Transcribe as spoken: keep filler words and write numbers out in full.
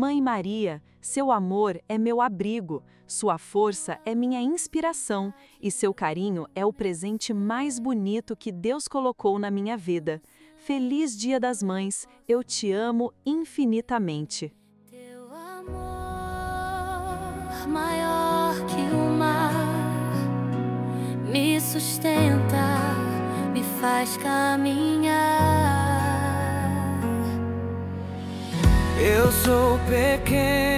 Mãe Maria, seu amor é meu abrigo, sua força é minha inspiração e seu carinho é o presente mais bonito que Deus colocou na minha vida. Feliz Dia das Mães, eu te amo infinitamente. Teu amor maior que o mar me sustenta, me faz caminhar. Eu sou pequeno